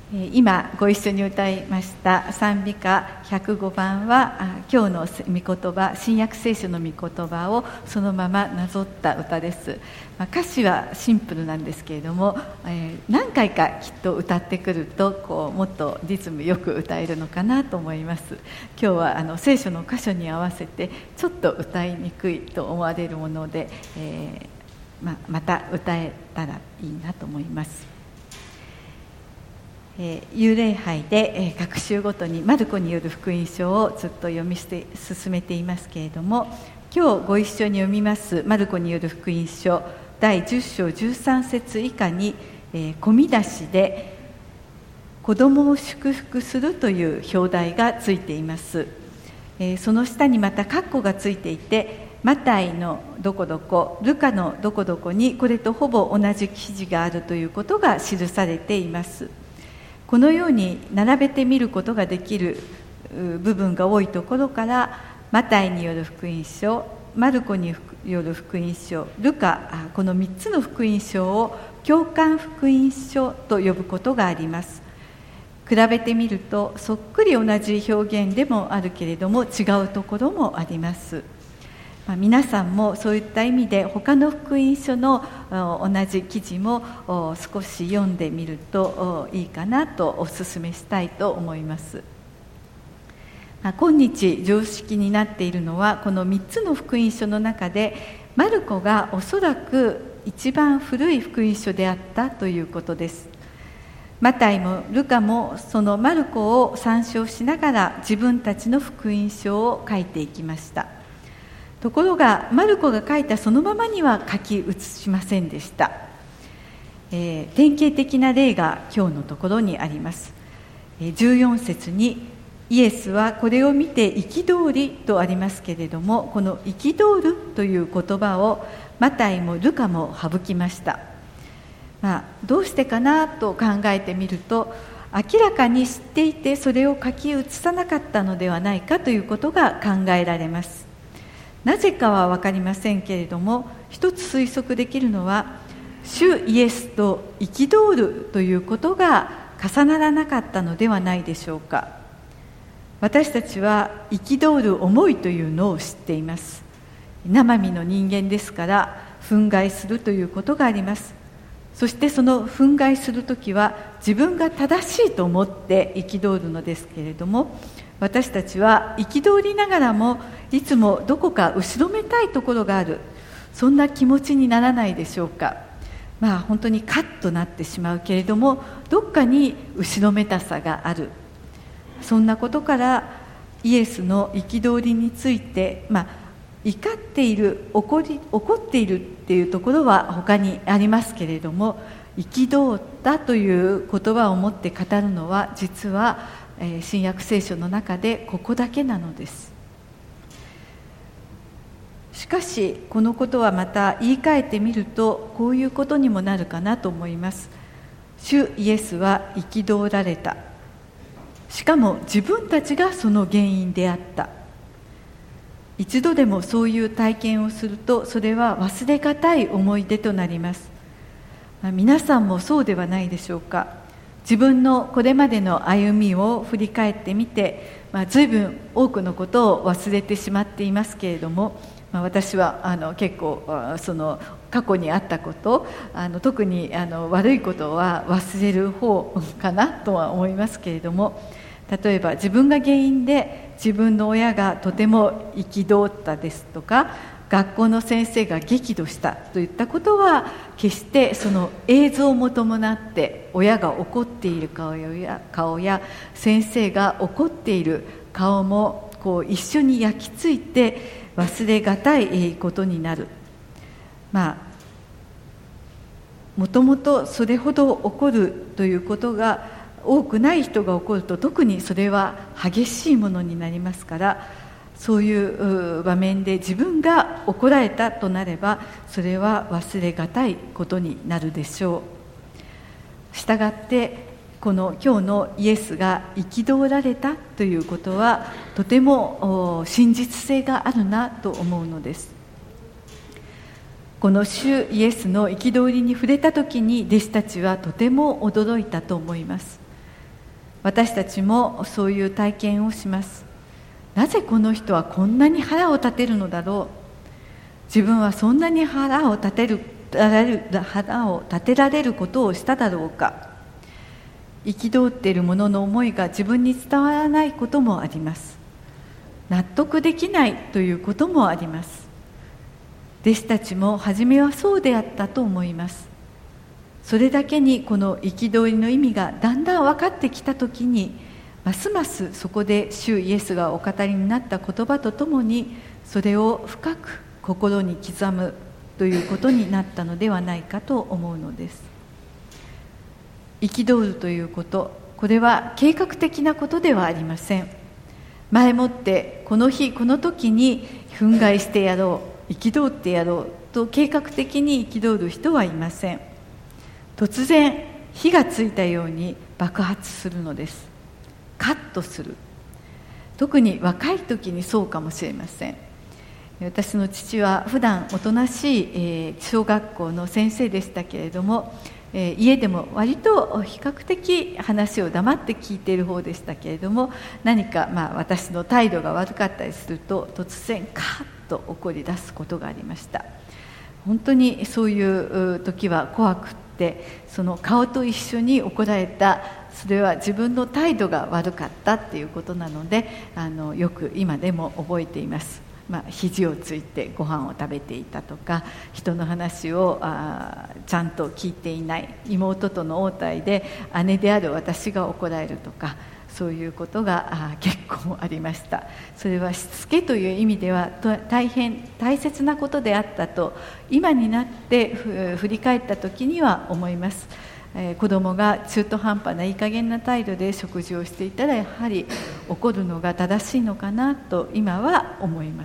今ご一緒に歌いました賛美歌105番は今日の御言葉、新約聖書の御言葉をそのままなぞった歌です。歌詞はシンプルなんですけれども、何回かきっと歌ってくるともっとリズムよく歌えるのかなと思います。今日は聖書の箇所に合わせてちょっと歌いにくいと思われるもので、また歌えたらいいなと思います。幽霊杯で各週ごとにマルコによる福音書をずっと読み進めていますけれども、今日ご一緒に読みますマルコによる福音書第10章13節以下に込み出しで子供を祝福するという表題がついています。その下にまた括弧がついていて、マタイのどこどこ、ルカのどこどこにこれとほぼ同じ記事があるということが記されています。このように並べてみることができる部分が多いところから、マタイによる福音書、マルコによる福音書、ルカ、この3つの福音書を共感福音書と呼ぶことがあります。比べてみるとそっくり同じ表現でもあるけれども違うところもあります。皆さんもそういった意味で他の福音書の同じ記事も少し読んでみるといいかなとお勧めしたいと思います。今日常識になっているのは、この3つの福音書の中でマルコがおそらく一番古い福音書であったということです。マタイもルカもそのマルコを参照しながら自分たちの福音書を書いていきました。ところがマルコが書いたそのままには書き写しませんでした。典型的な例が今日のところにあります。14節にイエスはこれを見て憤りとありますけれども、この憤るという言葉をマタイもルカも省きました。どうしてかなと考えてみると、明らかに知っていてそれを書き写さなかったのではないかということが考えられます。なぜかは分かりませんけれども、一つ推測できるのは、主イエスと憤るということが重ならなかったのではないでしょうか。私たちは憤る思いというのを知っています。生身の人間ですから憤慨するということがあります。そしてその憤慨するときは自分が正しいと思って憤るのですけれども、私たちは憤りながらもいつもどこか後ろめたいところがある、そんな気持ちにならないでしょうか。本当にカッとなってしまうけれども、どっかに後ろめたさがある。そんなことからイエスの憤りについて、怒っている、怒っているっていうところは他にありますけれども、憤ったという言葉を持って語るのは実は新約聖書の中でここだけなのです。しかしこのことはまた言い換えてみるとこういうことにもなるかなと思います。主イエスは憤られた。しかも自分たちがその原因であった。一度でもそういう体験をすると、それは忘れがたい思い出となります。皆さんもそうではないでしょうか。自分のこれまでの歩みを振り返ってみて、随分多くのことを忘れてしまっていますけれども、私は結構その過去にあったこと、特に悪いことは忘れる方かなとは思いますけれども、例えば自分が原因で自分の親がとても憤ったですとか、学校の先生が激怒したといったことは決してその映像も伴って親が怒っている顔や先生が怒っている顔も一緒に焼き付いて忘れがたいことになる。もともとそれほど起こるということが多くない人が起こると、特にそれは激しいものになりますから、そういう場面で自分が怒られたとなれば、それは忘れがたいことになるでしょう。したがってこの今日のイエスが憤られたということはとても真実性があるなと思うのです。この主イエスの憤りに触れたときに弟子たちはとても驚いたと思います。 私たちもそういう体験をします。なぜこの人はこんなに腹を立てるのだろう。自分はそんなに腹を立てられることをしただろうか。憤っている者の思いが自分に伝わらないこともあります。納得できないということもあります。弟子たちも初めはそうであったと思います。それだけにこの憤りの意味がだんだん分かってきたときに、ますますそこで主イエスがお語りになった言葉とともにそれを深く心に刻むということになったのではないかと思うのです。憤るということ、これは計画的なことではありません。前もってこの日この時に憤慨してやろう、憤ってやろうと計画的に憤る人はいません。突然火がついたように爆発するのです。カッとする。特に若い時にそうかもしれません。私の父は普段おとなしい小学校の先生でしたけれども、家でも割と比較的話を黙って聞いている方でしたけれども、何か私の態度が悪かったりすると突然カーッと怒り出すことがありました。本当にそういう時は怖くって、その顔と一緒に怒られた、それは自分の態度が悪かったっていうことなので、よく今でも覚えています。肘をついてご飯を食べていたとか、人の話をちゃんと聞いていない、妹との応対で姉である私が怒られるとか、そういうことが結構ありました。それはしつけという意味では大変大切なことであったと今になって振り返った時には思います。子供が中途半端ないい加減な態度で食事をしていたら、やはり怒るのが正しいのかなと今は思います。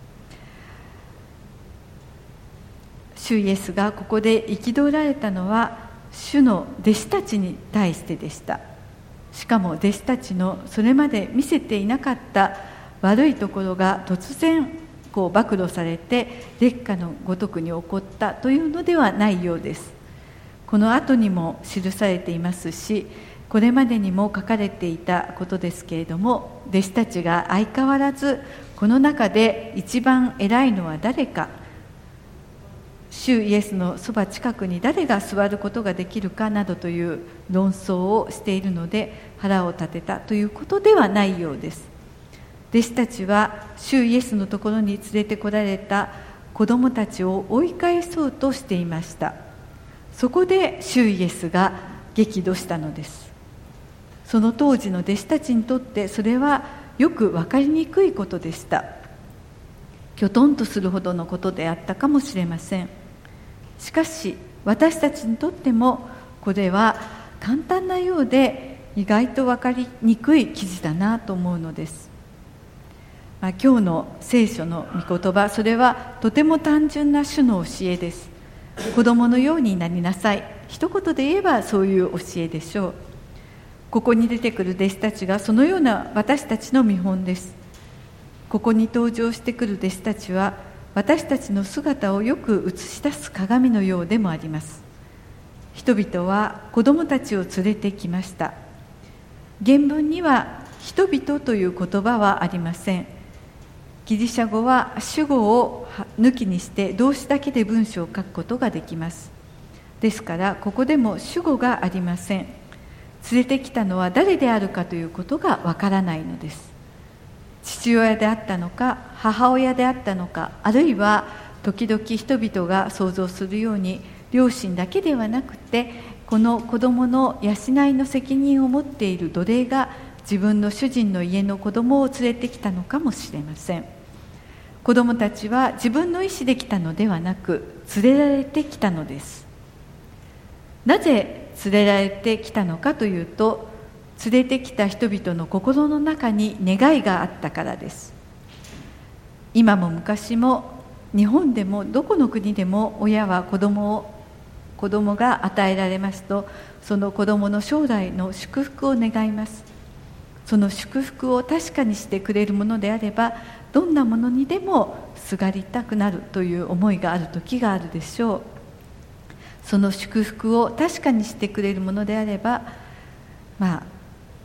主イエスがここで憤られたのは主の弟子たちに対してでした。しかも弟子たちのそれまで見せていなかった悪いところが突然暴露されて烈火のごとくに起こったというのではないようです。この後にも記されていますし、これまでにも書かれていたことですけれども、弟子たちが相変わらずこの中で一番偉いのは誰か、主イエスのそば近くに誰が座ることができるかなどという論争をしているので、腹を立てたということではないようです。弟子たちは主イエスのところに連れてこられた子供たちを追い返そうとしていました。そこで主イエスが激怒したのです。その当時の弟子たちにとってそれはよく分かりにくいことでした。きょとんとするほどのことであったかもしれません。しかし私たちにとってもこれは簡単なようで意外と分かりにくい記事だなと思うのです。今日の聖書の御言葉、それはとても単純な主の教えです。子供のようになりなさい、一言で言えばそういう教えでしょう。ここに出てくる弟子たちがそのような私たちの見本です。ここに登場してくる弟子たちは私たちの姿をよく映し出す鏡のようでもあります。人々は子供たちを連れてきました。原文には人々という言葉はありません。ギリシャ語は主語を抜きにして動詞だけで文章を書くことができます。ですからここでも主語がありません。連れてきたのは誰であるかということがわからないのです。父親であったのか母親であったのか、あるいは時々人々が想像するように両親だけではなくて、この子供の養いの責任を持っている奴隷が自分の主人の家の子供を連れてきたのかもしれません。子供たちは自分の意思で来たのではなく連れられてきたのです。なぜ連れられてきたのかというと、連れてきた人々の心の中に願いがあったからです。今も昔も日本でもどこの国でも親は子供が与えられますと、その子供の将来の祝福を願います。その祝福を確かにしてくれるものであれば、どんなものにでもすがりたくなるという思いがある時があるでしょう。その祝福を確かにしてくれるものであれば、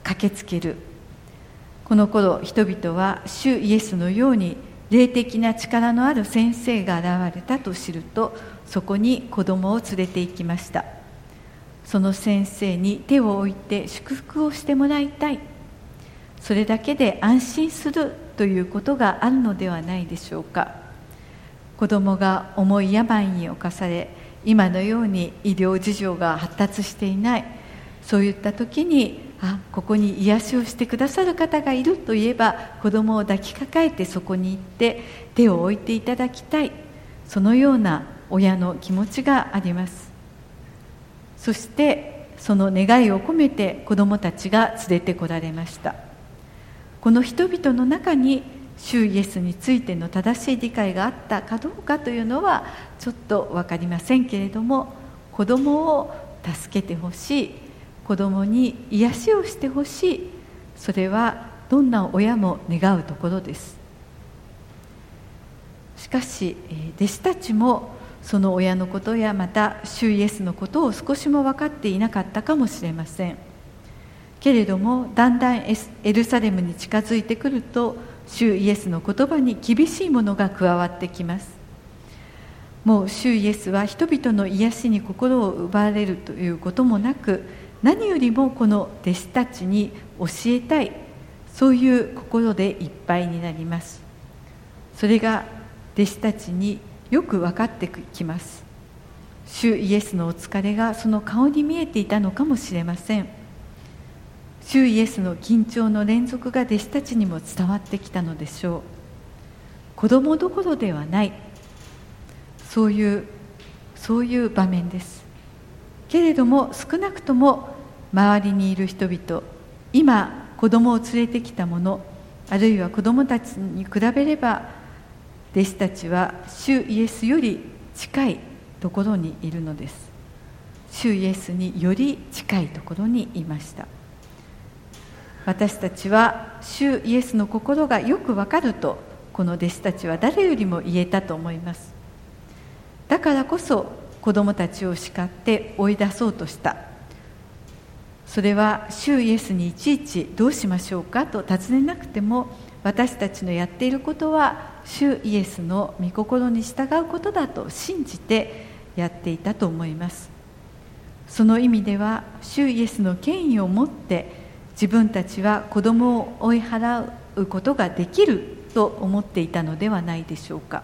駆けつける。この頃人々は主イエスのように霊的な力のある先生が現れたと知ると、そこに子供を連れて行きました。その先生に手を置いて祝福をしてもらいたい、それだけで安心するということがあるのではないでしょうか。子供が重い病に侵され、今のように医療事情が発達していない、そういった時にここに癒しをしてくださる方がいるといえば、子供を抱きかかえてそこに行って手を置いていただきたい、そのような親の気持ちがあります。そしてその願いを込めて子供たちが連れてこられました。この人々の中に主イエスについての正しい理解があったかどうかというのはちょっと分かりませんけれども、子供を助けてほしい、子供に癒しをしてほしい、それはどんな親も願うところです。しかし弟子たちもその親のことやまた主イエスのことを少しも分かっていなかったかもしれませんけれども、だんだんエルサレムに近づいてくると、主イエスの言葉に厳しいものが加わってきます。もう主イエスは人々の癒しに心を奪われるということもなく、何よりもこの弟子たちに教えたい、そういう心でいっぱいになります。それが弟子たちによく分かってきます。主イエスのお疲れがその顔に見えていたのかもしれません。主イエスの緊張の連続が弟子たちにも伝わってきたのでしょう。子供どころではない、そういう場面です。けれども少なくとも周りにいる人々、今子供を連れてきた者、あるいは子供たちに比べれば、弟子たちは主イエスより近いところにいるのです。主イエスにより近いところにいました。私たちは主イエスの心がよくわかると、この弟子たちは誰よりも言えたと思います。だからこそ子供たちを叱って追い出そうとした。それは主イエスにいちいちどうしましょうかと尋ねなくても、私たちのやっていることは主イエスの御心に従うことだと信じてやっていたと思います。その意味では主イエスの権威を持って自分たちは子供を追い払うことができると思っていたのではないでしょうか。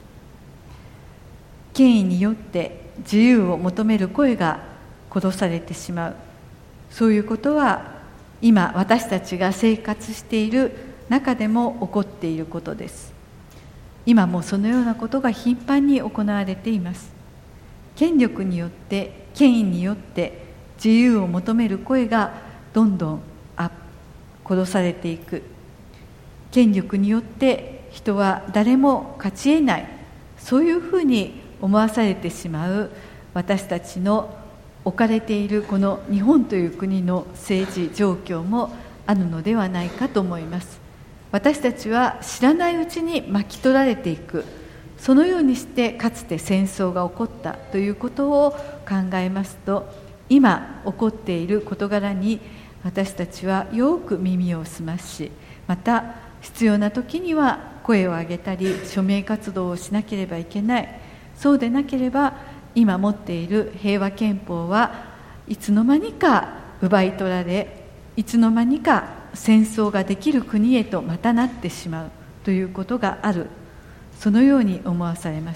権威によって自由を求める声が殺されてしまう、そういうことは今私たちが生活している中でも起こっていることです。今もそのようなことが頻繁に行われています。権力によって、権威によって自由を求める声がどんどん殺されていく。権力によって人は誰も勝ち得ない、そういうふうに思わされてしまう私たちの置かれているこの日本という国の政治状況もあるのではないかと思います。私たちは知らないうちに巻き取られていく、そのようにしてかつて戦争が起こったということを考えますと、今起こっている事柄に私たちはよく耳を澄ますし、また必要な時には声を上げたり署名活動をしなければいけない。そうでなければ今持っている平和憲法はいつの間にか奪い取られ、いつの間にか戦争ができる国へとまたなってしまうということがある、そのように思わされます。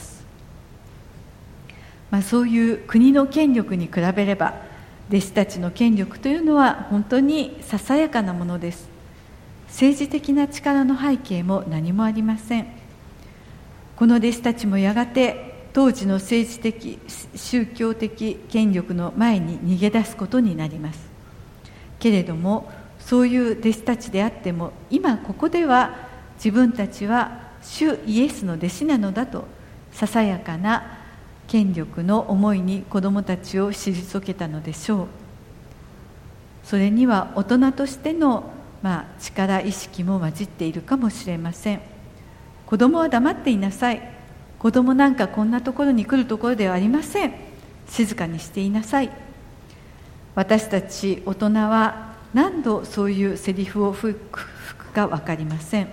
そういう国の権力に比べれば弟子たちの権力というのは本当にささやかなものです。政治的な力の背景も何もありません。この弟子たちもやがて当時の政治的宗教的権力の前に逃げ出すことになります。けれどもそういう弟子たちであっても、今ここでは自分たちは主イエスの弟子なのだと、ささやかな権力の思いに子どもたちを退けたのでしょう。それには大人としての力意識も混じっているかもしれません。子供は黙っていなさい。子供なんかこんなところに来るところではありません。静かにしていなさい。私たち大人は何度そういうセリフを吹くか分かりません。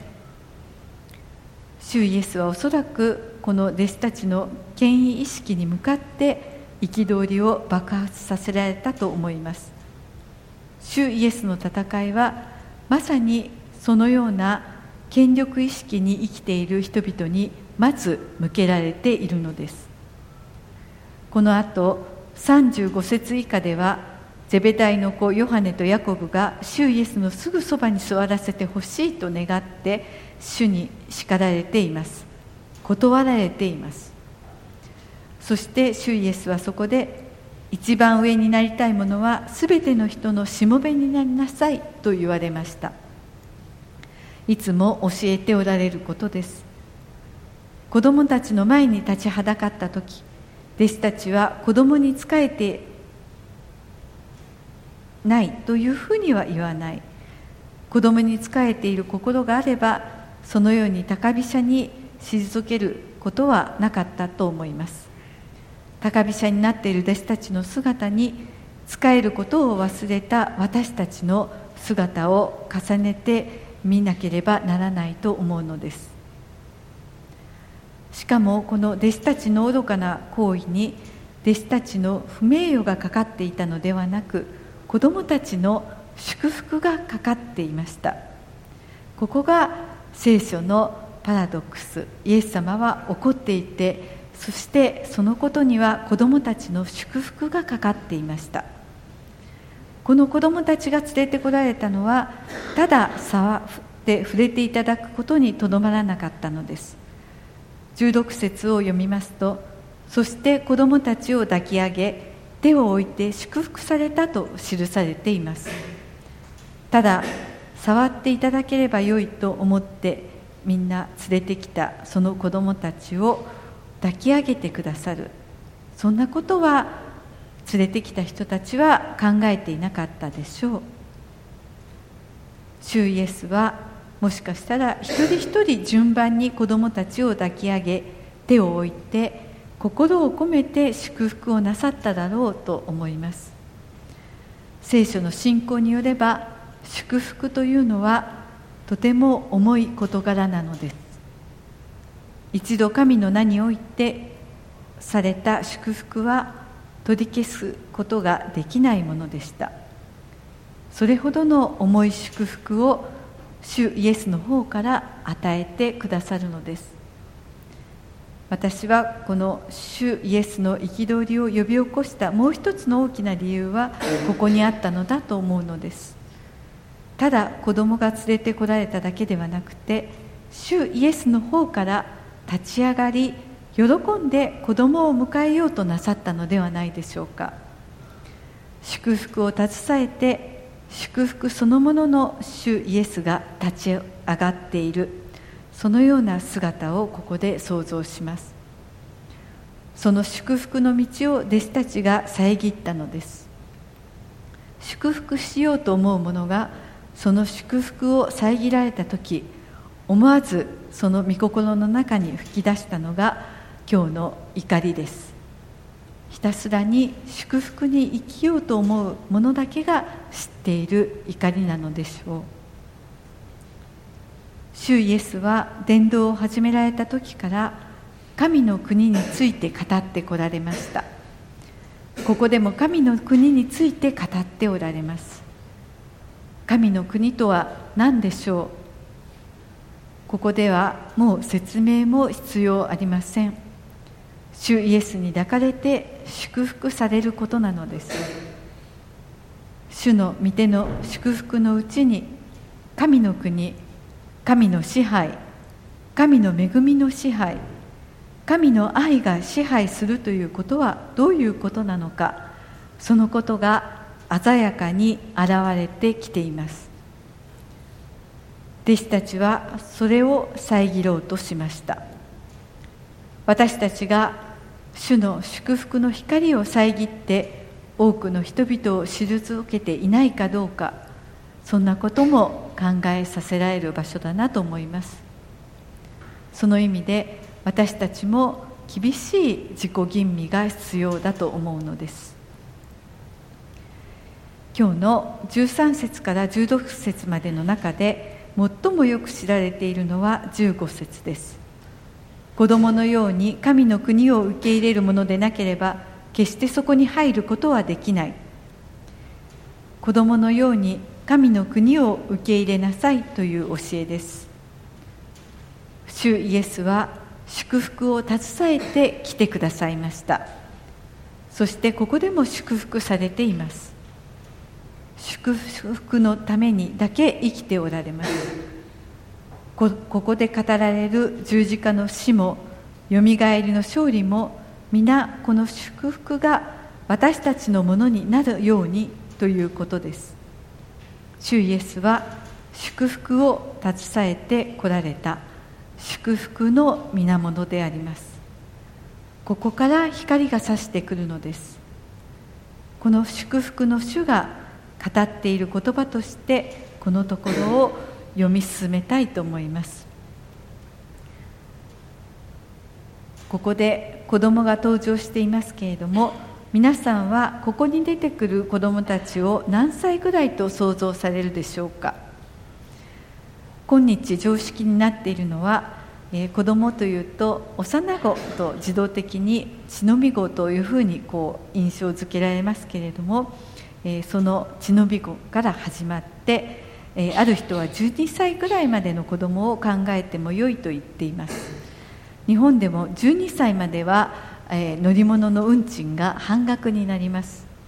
主イエスはおそらくこの弟子たちの権威意識に向かって憤りを爆発させられたと思います。主イエスの戦いはまさにそのような権力意識に生きている人々にまず向けられているのです。この後35節以下では、ゼベダイの子ヨハネとヤコブが主イエスのすぐそばに座らせてほしいと願って主に叱られています。断られています。そして主イエスはそこで、一番上になりたい者はすべての人のしもべになりなさいと言われました。いつも教えておられることです。子供たちの前に立ちはだかったとき、弟子たちは子供に仕えてないというふうには言わない。子供に仕えている心があれば、そのように高飛車に退けることはなかったと思います。高飛車になっている弟子たちの姿に仕えることを忘れた私たちの姿を重ねて見なければならないと思うのです。しかもこの弟子たちの愚かな行為に弟子たちの不名誉がかかっていたのではなく、子どもたちの祝福がかかっていました。ここが聖書のパラドックス。イエス様は怒っていて、そしてそのことには子どもたちの祝福がかかっていました。この子どもたちが連れてこられたのは、ただ触って触れていただくことにとどまらなかったのです。16節を読みますと、そして子どもたちを抱き上げ、手を置いて祝福されたと記されています。ただ触っていただければよいと思ってみんな連れてきたその子どもたちを抱き上げてくださる、そんなことは連れてきた人たちは考えていなかったでしょう。主イエスはもしかしたら一人一人順番に子どもたちを抱き上げ、手を置いて心を込めて祝福をなさっただろうと思います。聖書の信仰によれば、祝福というのはとても重い事柄なのです。一度神の名においてされた祝福は取り消すことができないものでした。それほどの重い祝福を主イエスの方から与えてくださるのです。私はこの主イエスの憤りを呼び起こしたもう一つの大きな理由はここにあったのだと思うのです。ただ子供が連れてこられただけではなくて、主イエスの方から立ち上がり、喜んで子供を迎えようとなさったのではないでしょうか。祝福を携えて、祝福そのものの主イエスが立ち上がっている、そのような姿をここで想像します。その祝福の道を弟子たちが遮ったのです。祝福しようと思う者がその祝福を遮られたとき、思わずその御心の中に吹き出したのが今日の怒りです。ひたすらに祝福に生きようと思う者だけが知っている怒りなのでしょう。主イエスは伝道を始められた時から神の国について語ってこられました。ここでも神の国について語っておられます。神の国とは何でしょう。ここではもう説明も必要ありません。主イエスに抱かれて祝福されることなのです。主の御手の祝福のうちに、神の国、神の支配、神の恵みの支配、神の愛が支配するということはどういうことなのか、そのことが鮮やかに現れてきています。弟子たちはそれを遮ろうとしました。私たちが主の祝福の光を遮って多くの人々を退けていないかどうか、そんなことも考えさせられる場所だなと思います。その意味で私たちも厳しい自己吟味が必要だと思うのです。 今日の13節から16節までの中で最もよく知られているのは15節です。子供のように神の国を受け入れるものでなければ決してそこに入ることはできない。子供のように神の国を受け入れなさいという教えです。主イエスは祝福を携えて来てくださいました。そしてここでも祝福されています。祝福のためにだけ生きておられます。ここで語られる十字架の死もよみがえりの勝利も皆この祝福が私たちのものになるようにということです。主イエスは祝福を携えて来られた祝福の源であります。ここから光が差してくるのです。この祝福の主が語っている言葉としてこのところを読み進めたいと思います。ここで子供が登場していますけれども、皆さんはここに出てくる子供たちを何歳ぐらいと想像されるでしょうか。今日常識になっているのは、子供というと幼子と自動的に血のみ子というふうに印象づけられますけれども、その血のみ子から始まって、ある人は12歳ぐらいまでの子供を考えても良いと言っています。日本でも12歳までは、乗り物の運賃が半額になります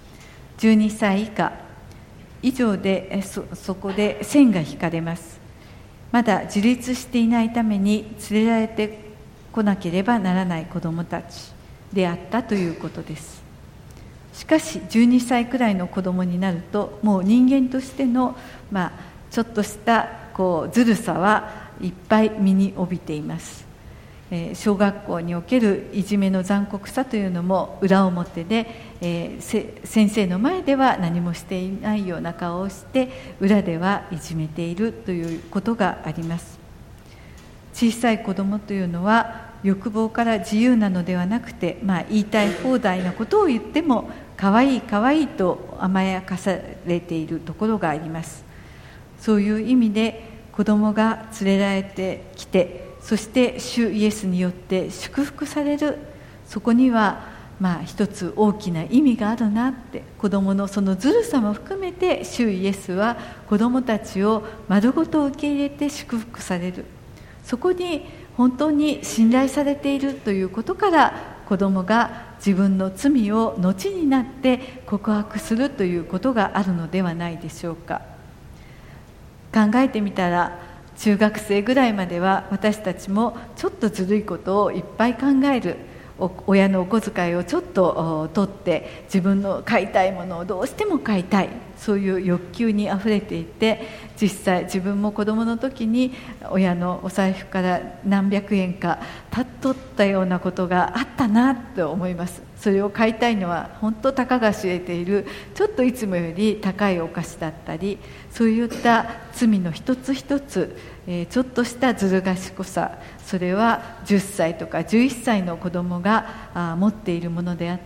。12歳以下以上でそこで線が引かれます。まだ自立していないために連れられてこなければならない子どもたちであったということです。しかし12歳くらいの子どもになるともう人間としての、ちょっとしたずるさはいっぱい身に帯びています。小学校におけるいじめの残酷さというのも裏表で、先生の前では何もしていないような顔をして裏ではいじめているということがあります。小さい子どもというのは欲望から自由なのではなくて、言いたい放題なことを言ってもかわいいかわいいと甘やかされているところがあります。そういう意味で子どもが連れられてきて、そして主イエスによって祝福される、そこには一つ大きな意味があるなって、子どものそのずるさも含めて主イエスは子どもたちを丸ごと受け入れて祝福される、そこに本当に信頼されているということから子どもが自分の罪を後になって告白するということがあるのではないでしょうか。考えてみたら中学生ぐらいまでは私たちもちょっとずるいことをいっぱい考える、親のお小遣いをちょっと取って自分の買いたいものをどうしても買いたい、そういう欲求にあふれていて、実際自分も子どもの時に親のお財布から何百円か取ったようなことがあったなと思います。それを買いたいのは本当たかが知れているちょっといつもより高いお菓子だったり、そういった罪の一つ一つ、ちょっとしたずる賢さ、それは10歳とか11歳の子供が持っているものであって、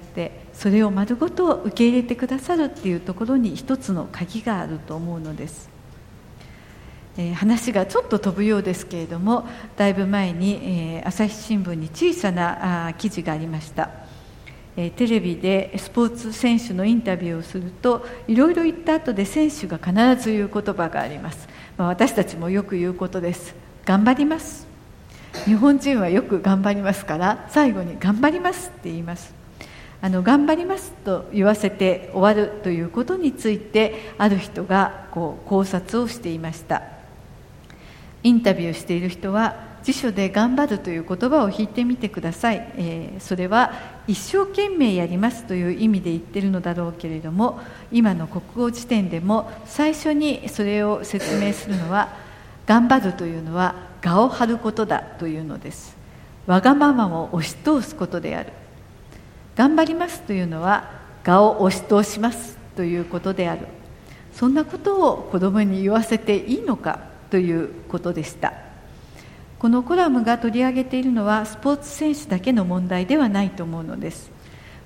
それを丸ごと受け入れてくださるっていうところに一つの鍵があると思うのです。話がちょっと飛ぶようですけれども、だいぶ前に、朝日新聞に小さな記事がありました。テレビでスポーツ選手のインタビューをすると、いろいろ言った後で選手が必ず言う言葉があります。私たちもよく言うことです。頑張ります。日本人はよく頑張りますから、最後に頑張りますって言います。頑張りますと言わせて終わるということについて、ある人が考察をしていました。インタビューしている人は、辞書で頑張るという言葉を引いてみてください。それは一生懸命やりますという意味で言っているのだろうけれども、今の国語辞典でも最初にそれを説明するのは、頑張るというのは我を張ることだというのです。わがままを押し通すことである。頑張りますというのは我を押し通しますということである。そんなことを子供に言わせていいのかということでした。このコラムが取り上げているのはスポーツ選手だけの問題ではないと思うのです。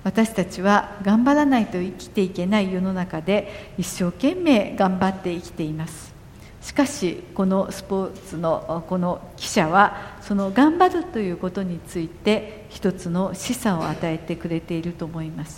私たちは頑張らないと生きていけない世の中で一生懸命頑張って生きています。しかしこのスポーツのこの記者はその頑張るということについて一つの示唆を与えてくれていると思います。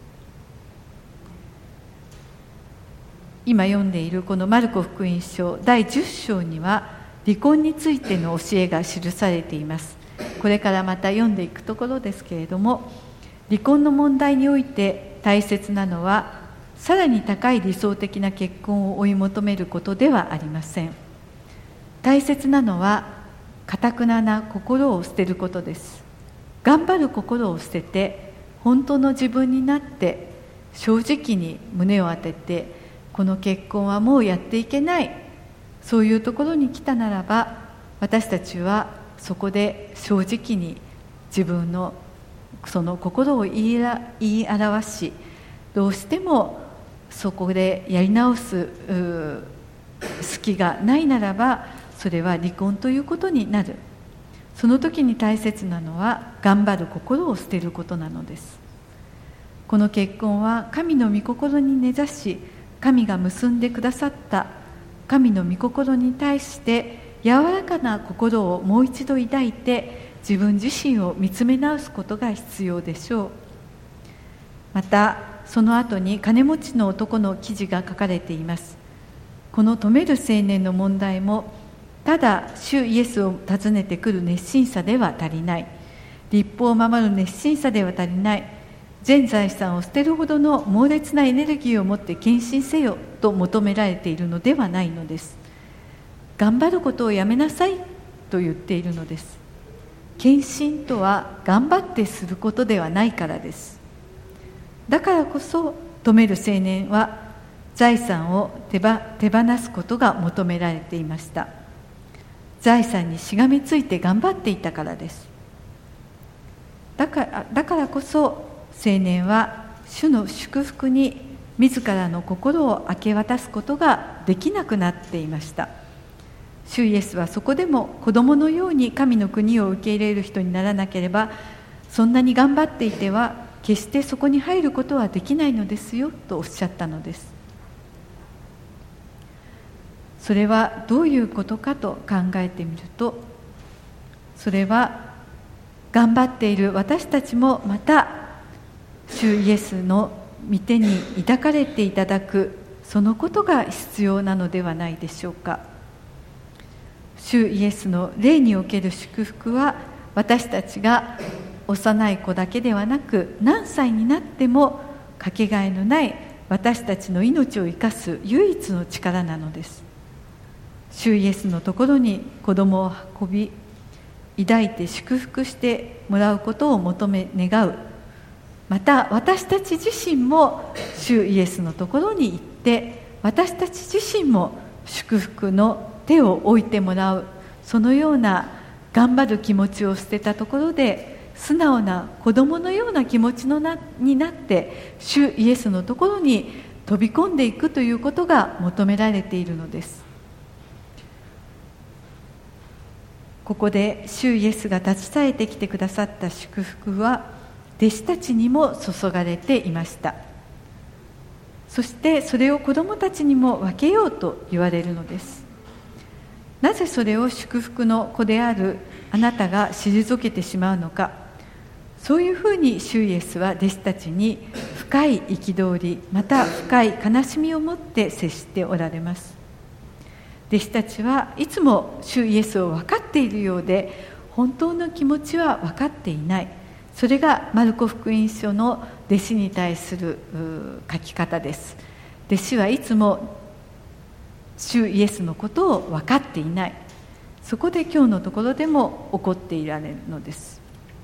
今読んでいるこのマルコ福音書第10章には離婚についての教えが記されています。これからまた読んでいくところですけれども、離婚の問題において大切なのはさらに高い理想的な結婚を追い求めることではありません。大切なのは頑なな心を捨てることです。頑張る心を捨てて本当の自分になって正直に胸を当てて、この結婚はもうやっていけない、そういうところに来たならば、私たちはそこで正直に自分のその心を言い表し、どうしてもそこでやり直す隙がないならば、それは離婚ということになる。その時に大切なのは頑張る心を捨てることなのです。この結婚は神の御心に根ざし、神が結んでくださった神の御心に対して柔らかな心をもう一度抱いて、自分自身を見つめ直すことが必要でしょう。またその後に金持ちの男の記事が書かれています。この止める青年の問題も、ただ主イエスを訪ねてくる熱心さでは足りない、律法を守る熱心さでは足りない、全財産を捨てるほどの猛烈なエネルギーを持って献身せよと求められているのではないのです。頑張ることをやめなさいと言っているのです。献身とは頑張ってすることではないからです。だからこそ止める青年は財産を手放すことが求められていました。財産にしがみついて頑張っていたからです。だからこそ青年は主の祝福に自らの心を明け渡すことができなくなっていました。主イエスはそこでも子供のように神の国を受け入れる人にならなければ、そんなに頑張っていては決してそこに入ることはできないのですよとおっしゃったのです。それはどういうことかと考えてみると、それは頑張っている私たちもまた主イエスの御手に抱かれていただく、そのことが必要なのではないでしょうか。主イエスの霊における祝福は、私たちが幼い子だけではなく、何歳になってもかけがえのない私たちの命を生かす唯一の力なのです。主イエスのところに子供を運び、抱いて祝福してもらうことを願う。また私たち自身も主イエスのところに行って、私たち自身も祝福の手を置いてもらう、そのような頑張る気持ちを捨てたところで、素直な子供のような気持ちになって主イエスのところに飛び込んでいくということが求められているのです。ここで主イエスが立ち伝えてきてくださった祝福は弟子たちにも注がれていました。そしてそれを子供たちにも分けようと言われるのです。なぜそれを祝福の子であるあなたが退けてしまうのか。そういうふうに主イエスは弟子たちに深い憤り、また深い悲しみを持って接しておられます。弟子たちはいつも主イエスを分かっているようで、本当の気持ちは分かっていない。それがマルコ福音書の弟子に対する書き方です。弟子はいつも主イエスのことを分かっていない。そこで今日のところでも怒っていられるのです。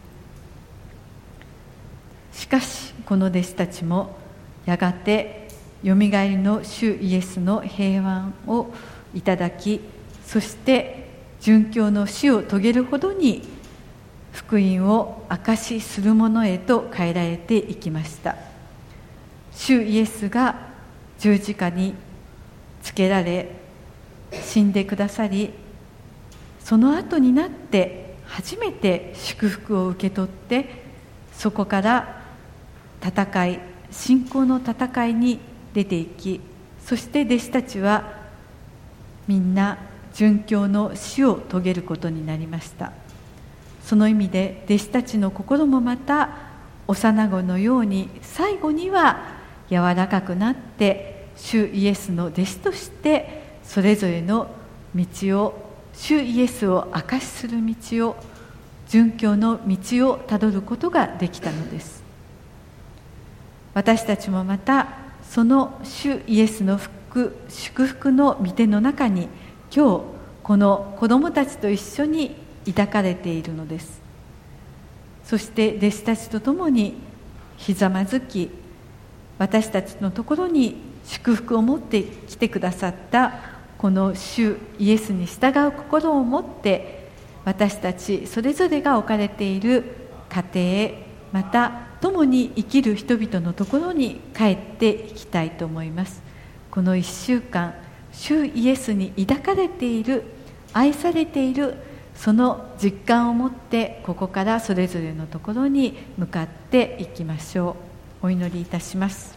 しかしこの弟子たちもやがてよみがえりの主イエスの平安をいただき、そして殉教の死を遂げるほどに福音を証しするものへと変えられていきました。主イエスが十字架につけられ死んでくださり、その後になって初めて祝福を受け取って、そこから戦い、信仰の戦いに出ていき、そして弟子たちはみんな殉教の死を遂げることになりました。その意味で弟子たちの心もまた幼子のように最後には柔らかくなって主イエスの弟子としてそれぞれの道を、主イエスを証しする道を、殉教の道をたどることができたのです。私たちもまたその主イエスの祝福の御手の中に今日この子どもたちと一緒に抱かれているのです。そして弟子たちと共にひざまずき、私たちのところに祝福を持ってきてくださったこの主イエスに従う心を持って、私たちそれぞれが置かれている家庭、また共に生きる人々のところに帰っていきたいと思います。この1週間、主イエスに抱かれている、愛されている、その実感を持ってここからそれぞれのところに向かっていきましょう。お祈りいたします。